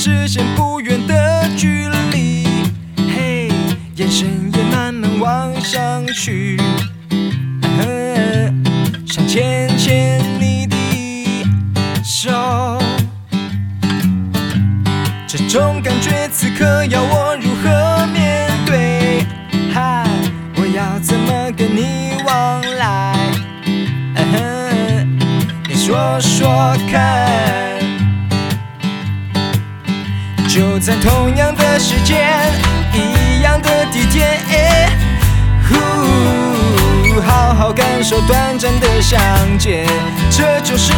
之间不远的距离，嘿，眼神也慢慢望上去，想牵牵你的手。这种感觉此刻要我如何面对？嗨，我要怎么跟你往来？你说说看。就在同样的时间，一样的地点，好好感受短暂的相见，这就是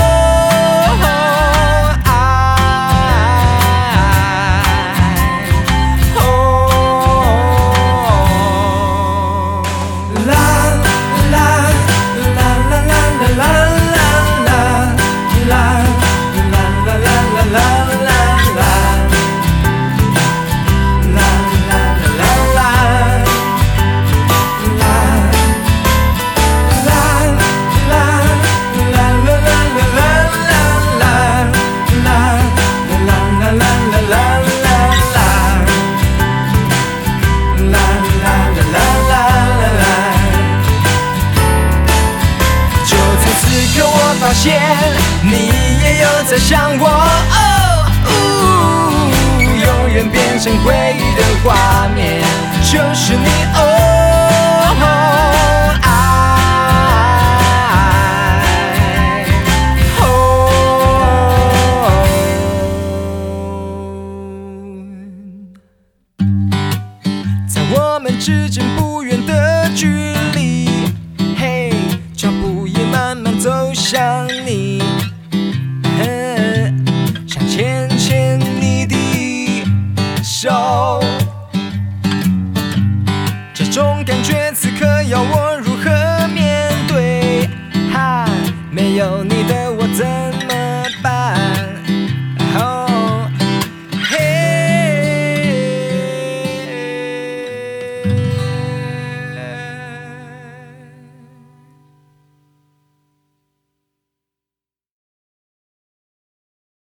发现你也有在想我，永远变成回忆的画面，就是你在我们之间不远的距离，嘿，脚步也慢慢走向你，想牵牵你的手，这种感觉